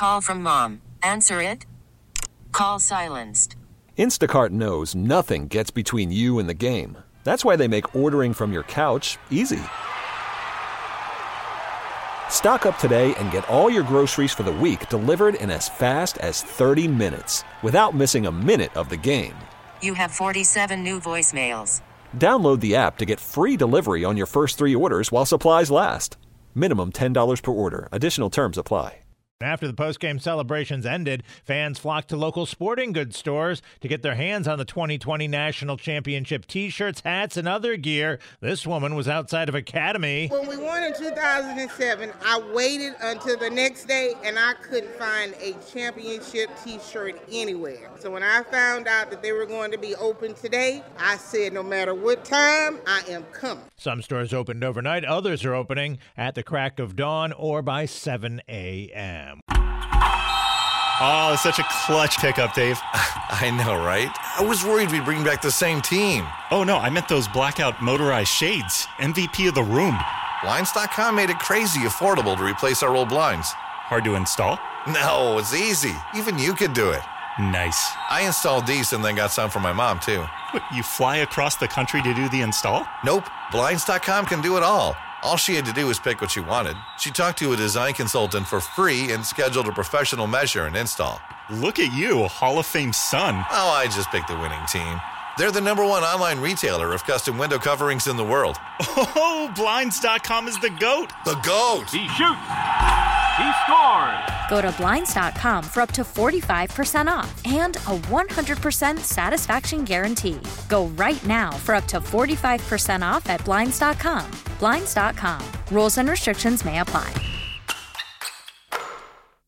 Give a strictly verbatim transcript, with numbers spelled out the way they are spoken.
call from mom. Answer it. Call silenced. Instacart knows nothing gets between you and the game. That's why they make ordering from your couch easy. Stock up today and get all your groceries for the week delivered in as fast as thirty minutes without missing a minute of the game. You have forty-seven new voicemails. Download the app to get free delivery on your first three orders while supplies last. Minimum ten dollars per order. Additional terms apply. After the post-game celebrations ended, fans flocked to local sporting goods stores to get their hands on the twenty twenty National Championship T-shirts, hats, and other gear. This woman was outside of Academy. When we won in two thousand seven, I waited until the next day, and I couldn't find a championship T-shirt anywhere. So when I found out that they were going to be open today, I said no matter what time, I am coming. Some stores opened overnight. Others are opening at the crack of dawn or by seven a.m. Oh, such a clutch pickup, Dave. I know, right? I was worried we'd bring back the same team. Oh, no, I meant those blackout motorized shades. M V P of the room. Blinds dot com made it crazy affordable to replace our old blinds. Hard to install? No, it's easy. Even you could do it. Nice. I installed these and then got some for my mom, too. What, you fly across the country to do the install? Nope. Blinds dot com can do it all. All she had to do was pick what she wanted. She talked to a design consultant for free and scheduled a professional measure and install. Look at you, a Hall of Fame son. Oh, I just picked the winning team. They're the number one online retailer of custom window coverings in the world. Oh, Blinds dot com is the GOAT. The GOAT. He shoots. He scores. Go to Blinds dot com for up to forty-five percent off and a one hundred percent satisfaction guarantee. Go right now for up to forty-five percent off at Blinds dot com. Blinds dot com. Rules and restrictions may apply.